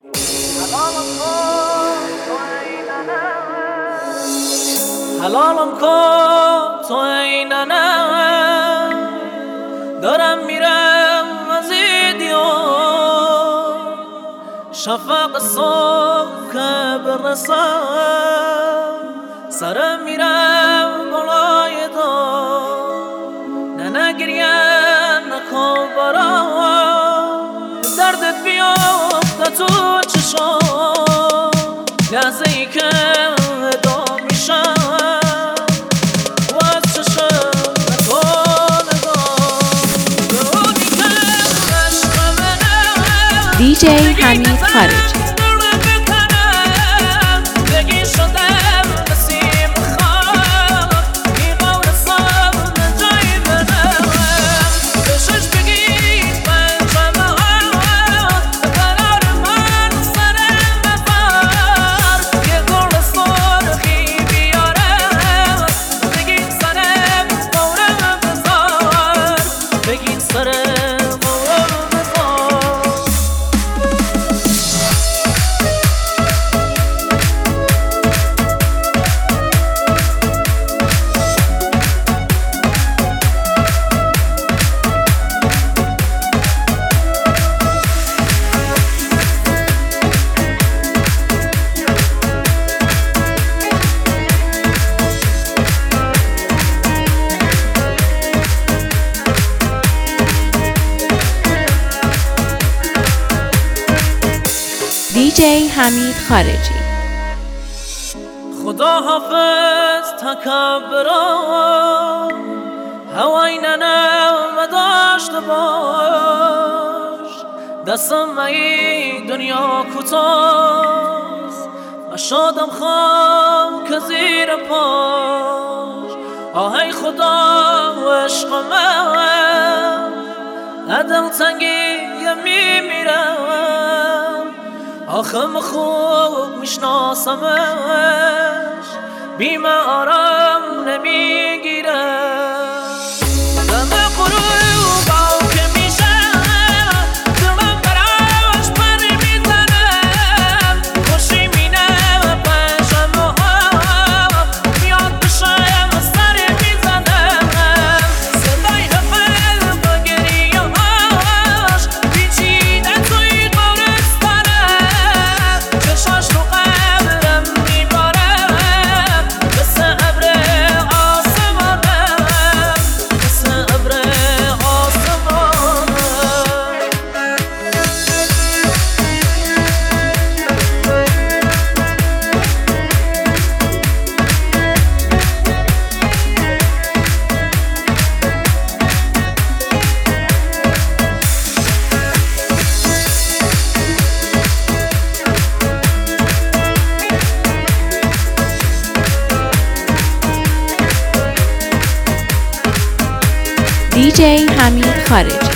حلالم کن تو اینانه دارم میرم از دیار شفق صبح که برسم سرم میرم بالای دار نه گریه نکن برام دردت بیافته تو چشام لحظه ای که ادام میشم DJ حمید خارجی DJ حمید خارجی خدا حافظ تکبران هوای ننم داشته باش دستم ای دنیا کوتاست مشادم خاک زیر پاش آهای خدا و عشق من عدل تنگی میمیرم آخم خوب میشناسمش بیم آرام نمیگیرم دم غروب آو که میشم دلم براش پر میزنم خوشی مینم پشم و میاد بشم سر میزنم صدای قلب با گریه هاش پیچیده توی چشاش رو قبرم میبارم مثل ابر آسمانم مثل ابر آسمانم DJ حمید خارجی